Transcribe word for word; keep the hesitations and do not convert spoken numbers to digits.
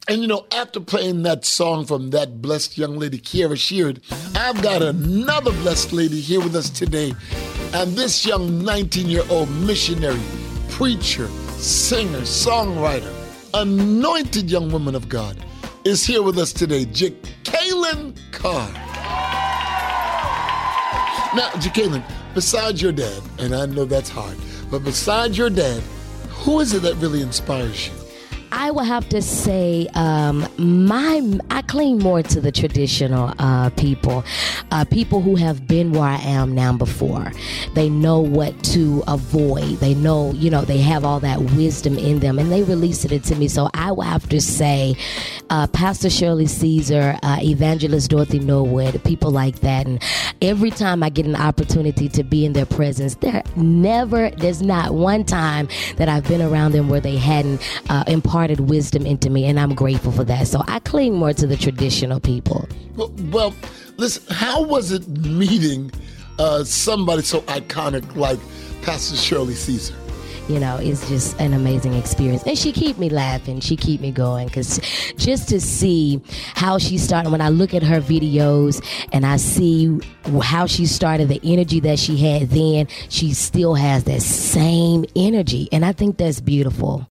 And, you know, after playing that song from that blessed young lady, Kierra Sheard, I've got another blessed lady here with us today. And this young nineteen-year-old missionary, preacher, singer, songwriter, anointed young woman of God is here with us today, Jekalyn Carr. Now, Jekalyn, besides your dad, and I know that's hard, but besides your dad, who is it that really inspires you? I will have to say um, my I cling more to the traditional uh, people, uh, people who have been where I am now before. They know what to avoid. They know, you know, they have all that wisdom in them, and they released it to me. So I will have to say uh, Pastor Shirley Caesar, uh, Evangelist Dorothy Norwood, people like that. And every time I get an opportunity to be in their presence, there never, there's not one time that I've been around them where they hadn't uh, imparted wisdom into me, and I'm grateful for that. So I cling more to the traditional people. Well, well listen, how was it meeting uh, somebody so iconic like Pastor Shirley Caesar? You know, it's just an amazing experience. And she keep me laughing. She keep me going. Because just to see how she started, when I look at her videos and I see how she started, the energy that she had then, she still has that same energy. And I think that's beautiful.